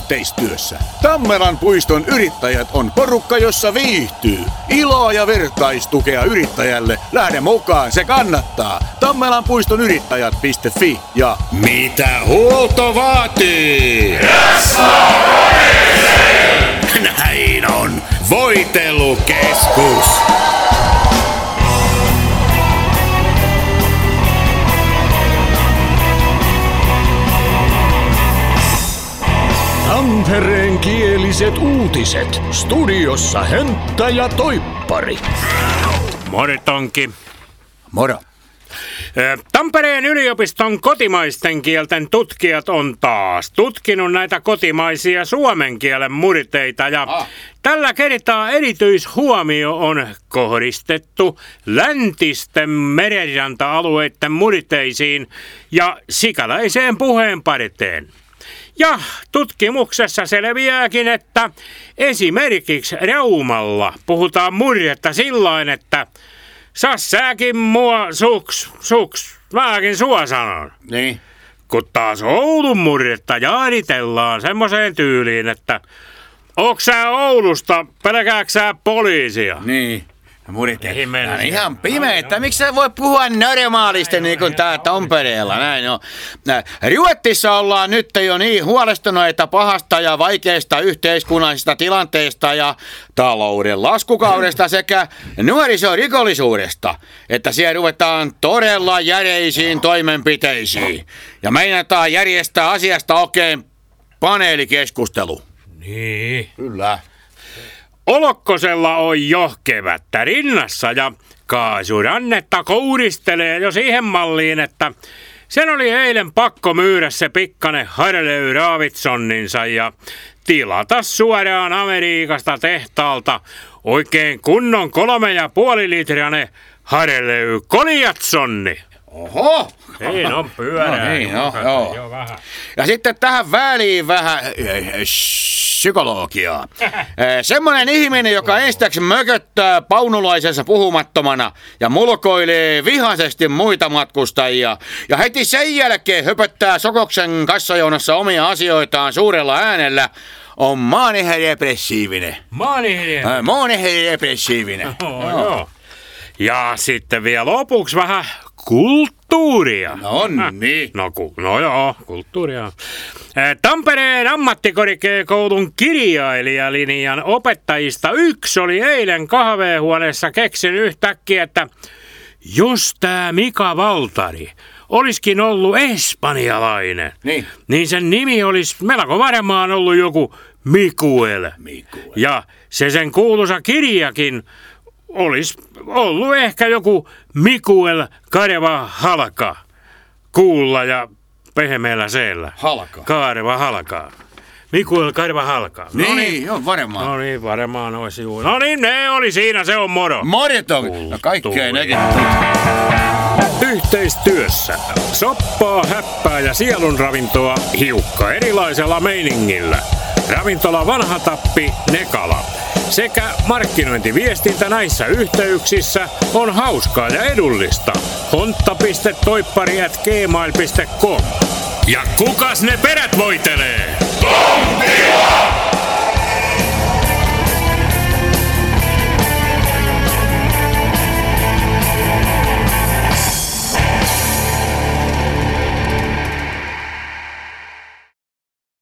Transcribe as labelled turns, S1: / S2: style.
S1: yhteistyössä. Tammelan puiston yrittäjät on porukka, jossa viihtyy. Iloa ja vertaistukea yrittäjälle. Lähde mukaan, se kannattaa. Tammelanpuiston-yrittäjät.fi ja mitä huolto vaatii? Näin on. Voitelukeskus.
S2: Tampereen kieliset uutiset. Studiossa Hönttä ja Toippari.
S3: Moritonki.
S1: Moro.
S3: Tampereen yliopiston kotimaisten kielten tutkijat on taas tutkinut näitä kotimaisia suomen kielen murteita ja tällä kertaa erityishuomio on kohdistettu läntisten merenranta-alueiden murteisiin ja sikäläiseen puheenpariteen. Ja tutkimuksessa selviääkin, että esimerkiksi Raumalla puhutaan murretta sillain, että sas sääkin mua suks, mäkin sua sanon.
S1: Niin.
S3: Kun taas Oulun murretta jaanitellaan semmoseen tyyliin, että onks sä Oulusta, pelkääks sä poliisia?
S1: Niin. Ihan pimeitä. Miksi sä voi puhua normaalisti niin kuin tää Tampereella? Näin on. Ruotsissa ollaan nyt jo niin huolestuneita pahasta ja vaikeasta yhteiskunnallisesta tilanteesta ja talouden laskukaudesta sekä nuorisorikollisuudesta, että siellä ruvetaan todella järeisiin toimenpiteisiin. Ja meinataan järjestää asiasta oikein paneelikeskustelu.
S3: Niin.
S1: Kyllä.
S3: Olokkosella on jo kevättä rinnassa ja kaasurannetta kouristelee jo siihen malliin, että sen oli eilen pakko myydä se pikkanen Harley Davidsoninsa ja tilata suoraan Amerikasta tehtaalta oikein kunnon 3,5-litrainen Harley Colliatsonni.
S1: Oho!
S3: Siinä on pyörää.
S1: No niin, joo. Vähän. Ja sitten tähän väliin vähän psykologiaa. Semmoinen ihminen, joka enstäksi mököttää paunulaisensa puhumattomana ja mulkoilee vihaisesti muita matkustajia ja heti sen jälkeen höpöttää Sokoksen kassajonossa omia asioitaan suurella äänellä, on maaniherdepressiivinen. Maaniherdepressiivinen.
S3: Joo. Ja sitten vielä lopuksi vähän kulttuuria.
S1: No niin.
S3: No joo, kulttuuria. Tampereen ammattikorkeakoulun kirjailijalinjan opettajista yksi oli eilen kahvehuoneessa keksin yhtäkkiä, että jos tää Mika Valtari olisikin ollut espanjalainen, niin sen nimi olisi melko varmaan ollut joku Miguel. Ja sen kuuluisa kirjakin olisi ollut ehkä joku Miguel Carvajal kuulla ja pehmeällä seellä. Carvajal. Miguel Carvajal.
S1: Niin, joo, varmaan.
S3: No niin, varmaan olisi juuri. No niin, ne oli siinä, se on moro.
S1: Moriton. No kaikkea nekin.
S3: Yhteistyössä soppaa, häppää ja sielunravintoa hiukka erilaisella meiningillä. Ravintola Vanha Tappi, Nekala. Sekä markkinointiviestintä näissä yhteyksissä on hauskaa ja edullista. hontta.toippari@gmail.com. Ja kukas ne perät voitelee? Tontila!